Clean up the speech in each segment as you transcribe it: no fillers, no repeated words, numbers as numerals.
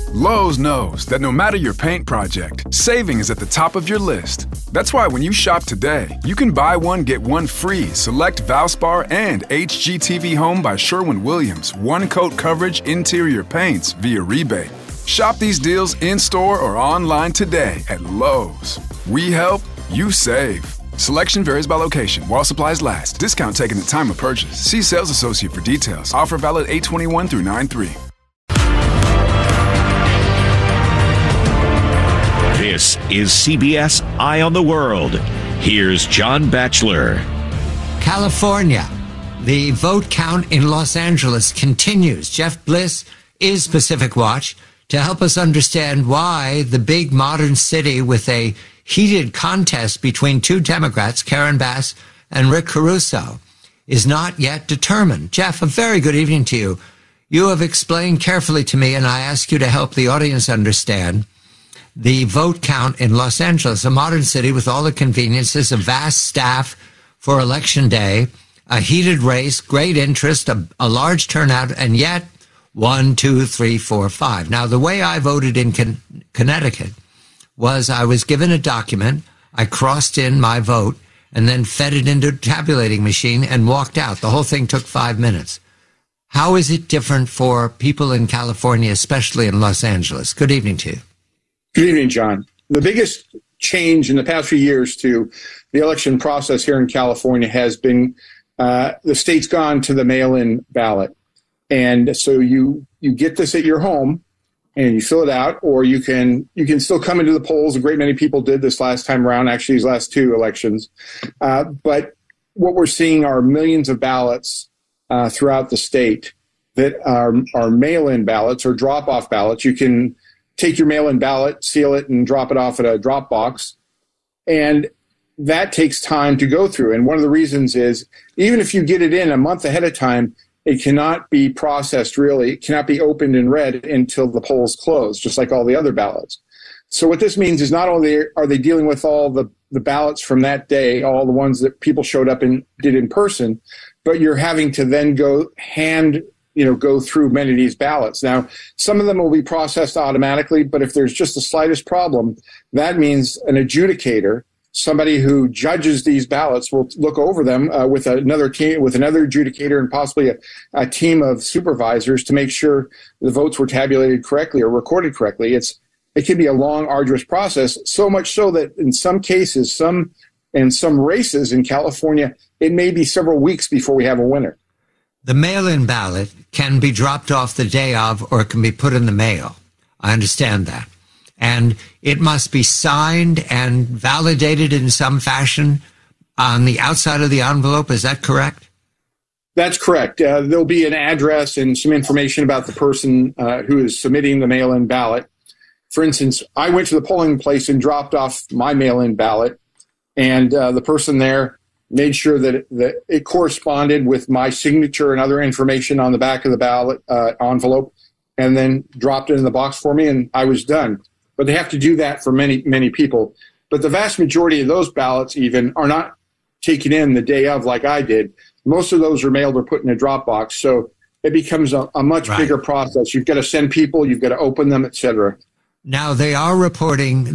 Lowe's knows that no matter your paint project, saving is at the top of your list. That's why when you shop today, you can buy one, get one free select Valspar and HGTV Home by Sherwin-Williams one-coat coverage interior paints via rebate. Shop these deals in-store or online today at Lowe's. We help, you save. Selection varies by location. While supplies last. Discount taken at time of purchase. See sales associate for details. Offer valid 8/21 through 9/3. This is CBS Eye on the World. Here's John Batchelor. California. The vote count in Los Angeles continues. Jeff Bliss is Pacific Watch to help us understand why the big modern city with a heated contest between two Democrats, Karen Bass and Rick Caruso, is not yet determined. Jeff, a very good evening to you. You have explained carefully to me, and I ask you to help the audience understand the vote count in Los Angeles, a modern city with all the conveniences, a vast staff for Election Day, a heated race, great interest, a large turnout, and yet 1, 2, 3, 4, 5. Now, the way I voted in Connecticut was I was given a document, I crossed in my vote, and then fed it into a tabulating machine and walked out. The whole thing took 5 minutes. How is it different for people in California, especially in Los Angeles? Good evening to you. Good evening, John. The biggest change in the past few years to the election process here in California has been the state's gone to the mail-in ballot. And so you get this at your home and you fill it out, or you can still come into the polls. A great many people did this last time around, actually these last two elections. But what we're seeing are millions of ballots throughout the state that are mail-in ballots or drop-off ballots. You can take your mail-in ballot, seal it, and drop it off at a drop box. And that takes time to go through. And one of the reasons is, even if you get it in a month ahead of time, it cannot be processed really. It cannot be opened and read until the polls close, just like all the other ballots. So what this means is not only are they dealing with all the ballots from that day, all the ones that people showed up and did in person, but you're having to then go through many of these ballots. Now, some of them will be processed automatically, but if there's just the slightest problem, that means an adjudicator, somebody who judges these ballots, will look over them with another team, with another adjudicator, and possibly a team of supervisors to make sure the votes were tabulated correctly or recorded correctly. It can be a long, arduous process, so much so that in some cases, some races in California, it may be several weeks before we have a winner. The mail-in ballot can be dropped off the day of, or it can be put in the mail. I understand that. And it must be signed and validated in some fashion on the outside of the envelope. Is that correct? That's correct. There'll be an address and some information about the person who is submitting the mail-in ballot. For instance, I went to the polling place and dropped off my mail-in ballot, and the person there made sure that it corresponded with my signature and other information on the back of the ballot envelope, and then dropped it in the box for me, and I was done. But they have to do that for many, many people. But the vast majority of those ballots even are not taken in the day of like I did. Most of those are mailed or put in a drop box. So it becomes a much bigger process. You've got to send people, you've got to open them, et cetera. Now they are updating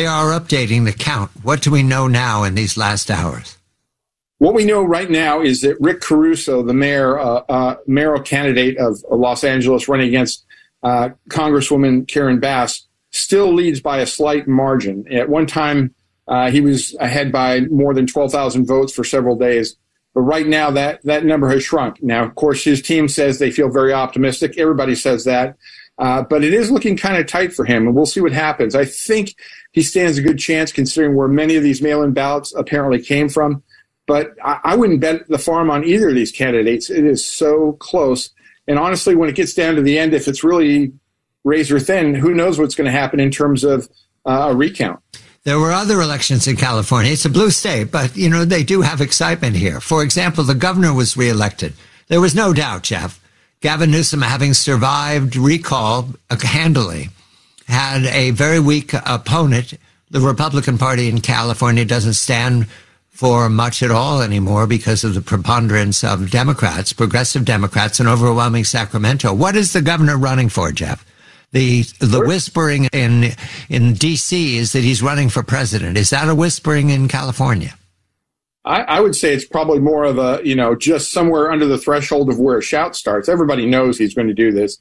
the count. What do we know now in these last hours? What we know right now is that Rick Caruso, the mayoral candidate of Los Angeles running against Congresswoman Karen Bass, still leads by a slight margin. At one time, he was ahead by more than 12,000 votes for several days. But right now, that number has shrunk. Now, of course, his team says they feel very optimistic. Everybody says that. But it is looking kind of tight for him, and we'll see what happens. I think he stands a good chance considering where many of these mail-in ballots apparently came from. But I wouldn't bet the farm on either of these candidates. It is so close. And honestly, when it gets down to the end, if it's really razor thin, who knows what's going to happen in terms of a recount. There were other elections in California. It's a blue state, but, they do have excitement here. For example, the governor was reelected. There was no doubt, Jeff, Gavin Newsom, having survived recall handily, had a very weak opponent. The Republican Party in California doesn't stand for much at all anymore because of the preponderance of Democrats, progressive Democrats, and overwhelming Sacramento. What is the governor running for, Jeff? The whispering in D.C. is that he's running for president. Is that a whispering in California? I would say it's probably more of a, just somewhere under the threshold of where a shout starts. Everybody knows he's going to do this.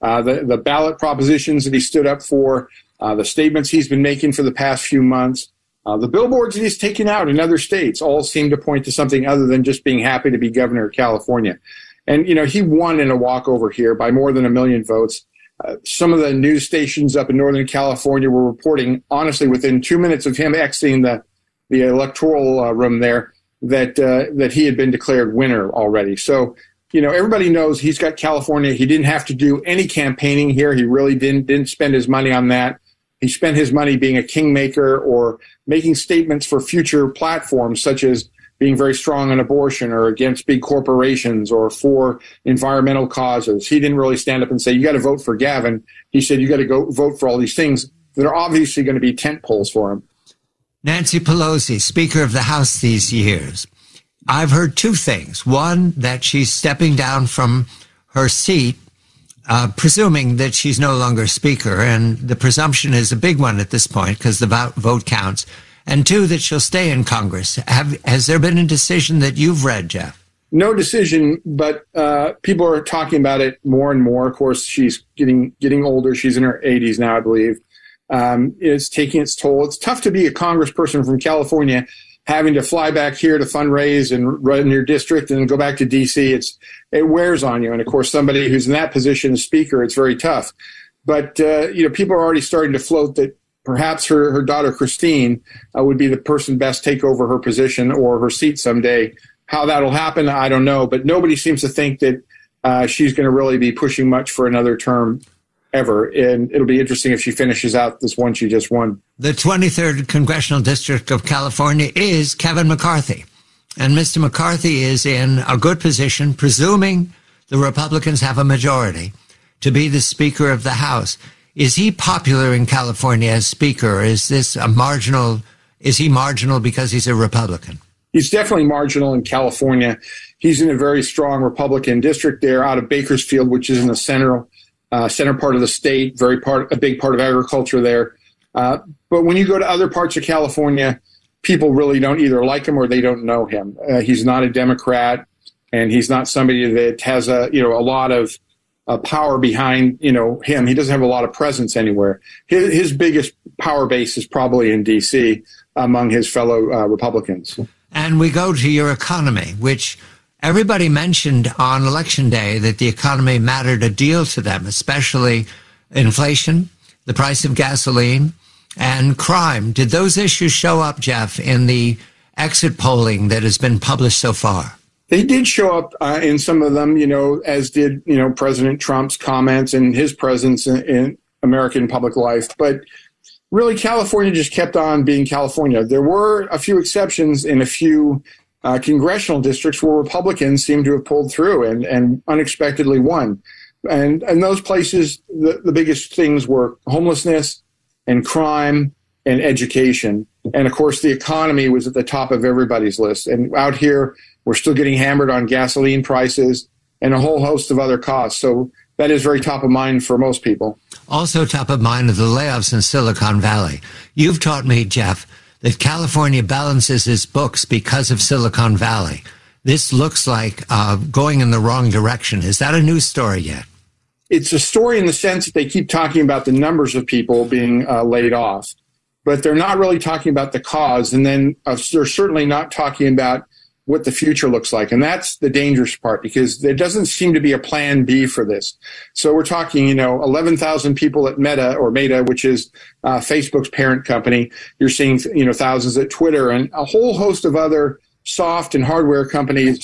The ballot propositions that he stood up for, the statements he's been making for the past few months, the billboards that he's taken out in other states all seem to point to something other than just being happy to be governor of California. And, he won in a walkover here by more than 1 million votes. Some of the news stations up in Northern California were reporting, honestly, within 2 minutes of him exiting the electoral room there, that he had been declared winner already. So, everybody knows he's got California. He didn't have to do any campaigning here. He really didn't spend his money on that. He spent his money being a kingmaker or making statements for future platforms, such as being very strong on abortion or against big corporations or for environmental causes. He didn't really stand up and say, you got to vote for Gavin. He said, you got to go vote for all these things that are obviously going to be tent poles for him. Nancy Pelosi, Speaker of the House these years. I've heard two things. One, that she's stepping down from her seat, presuming that she's no longer Speaker, and the presumption is a big one at this point because the vote counts. And two, that she'll stay in Congress. Has there been a decision that you've read, Jeff? No decision, but people are talking about it more and more. Of course, she's getting older. She's in her 80s now, I believe. It's taking its toll. It's tough to be a congressperson from California, having to fly back here to fundraise and run your district and then go back to D.C. It wears on you. And, of course, somebody who's in that position as Speaker, it's very tough. But, people are already starting to float that perhaps her daughter, Christine, would be the person best take over her position or her seat someday. How that'll happen, I don't know. But nobody seems to think that she's going to really be pushing much for another term ever. And it'll be interesting if she finishes out this one she just won. The 23rd Congressional District of California is Kevin McCarthy. And Mr. McCarthy is in a good position, presuming the Republicans have a majority, to be the Speaker of the House. Is he popular in California as Speaker? Or is he marginal because he's a Republican? He's definitely marginal in California. He's in a very strong Republican district there out of Bakersfield, which is in the center part of the state, a big part of agriculture there. But when you go to other parts of California, people really don't either like him or they don't know him. He's not a Democrat, and he's not somebody that has a lot of power behind him. He doesn't have a lot of presence anywhere. His biggest power base is probably in D.C. among his fellow Republicans. And we go to your economy, which everybody mentioned on Election Day that the economy mattered a deal to them, especially inflation, the price of gasoline, and crime. Did those issues show up, Jeff, in the exit polling that has been published so far? They did show up in some of them, as did, President Trump's comments and his presence in American public life. But really, California just kept on being California. There were a few exceptions in a few congressional districts where Republicans seem to have pulled through and unexpectedly won. And in those places, the biggest things were homelessness and crime and education. And, of course, the economy was at the top of everybody's list. And out here, we're still getting hammered on gasoline prices and a whole host of other costs. So that is very top of mind for most people. Also top of mind are the layoffs in Silicon Valley. You've taught me, Jeff, that California balances its books because of Silicon Valley. This looks like going in the wrong direction. Is that a news story yet? It's a story in the sense that they keep talking about the numbers of people being laid off, but they're not really talking about the cause. And then they're certainly not talking about what the future looks like. And that's the dangerous part, because there doesn't seem to be a plan B for this. So we're talking, 11,000 people at Meta, which is Facebook's parent company. You're seeing, thousands at Twitter and a whole host of other software and hardware companies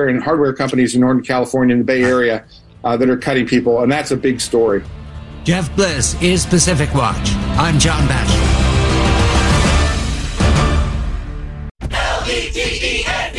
in Northern California in the Bay Area that are cutting people. And that's a big story. Jeff Bliss is Pacific Watch. I'm John Batchelor. LVDENBC.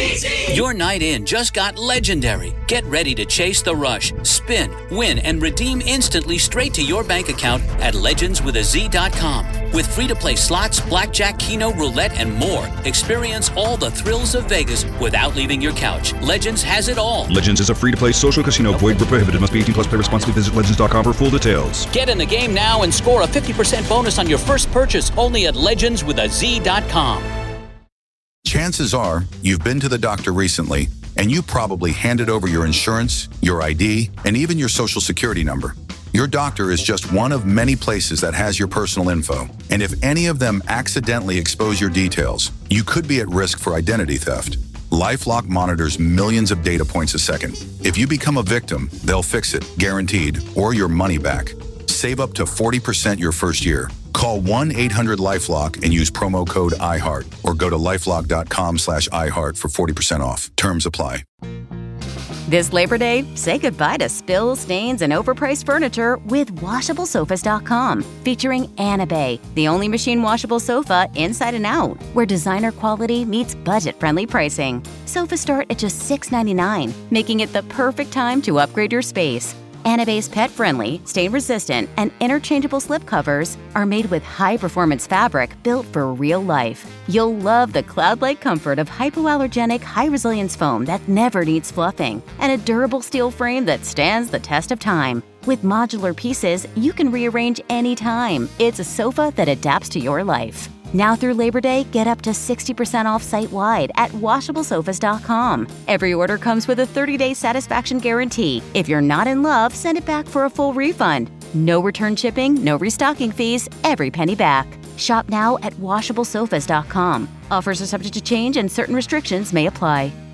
Your night in just got legendary. Get ready to chase the rush, spin, win, and redeem instantly straight to your bank account at legendswithaz.com. With free-to-play slots, blackjack, keno, roulette, and more, experience all the thrills of Vegas without leaving your couch. Legends has it all. Legends is a free-to-play social casino. Void where prohibited. Must be 18 plus. Play responsibly. Visit legends.com for full details. Get in the game now and score a 50% bonus on your first purchase only at legendswithaz.com. Chances are you've been to the doctor recently, and you probably handed over your insurance, your ID, and even your social security number. Your doctor is just one of many places that has your personal info. And if any of them accidentally expose your details, you could be at risk for identity theft. LifeLock monitors millions of data points a second. If you become a victim, they'll fix it, guaranteed, or your money back. Save up to 40% your first year. Call 1-800-LifeLock and use promo code iHeart or go to lifelock.com/iHeart for 40% off. Terms apply. This Labor Day, say goodbye to spills, stains, and overpriced furniture with WashableSofas.com, featuring Anabay, the only machine washable sofa inside and out, where designer quality meets budget-friendly pricing. Sofas start at just $6.99, making it the perfect time to upgrade your space. Anabay's pet-friendly, stain-resistant, and interchangeable slipcovers are made with high-performance fabric built for real life. You'll love the cloud-like comfort of hypoallergenic, high-resilience foam that never needs fluffing, and a durable steel frame that stands the test of time. With modular pieces, you can rearrange anytime. It's a sofa that adapts to your life. Now through Labor Day, get up to 60% off site-wide at WashableSofas.com. Every order comes with a 30-day satisfaction guarantee. If you're not in love, send it back for a full refund. No return shipping, no restocking fees, every penny back. Shop now at WashableSofas.com. Offers are subject to change and certain restrictions may apply.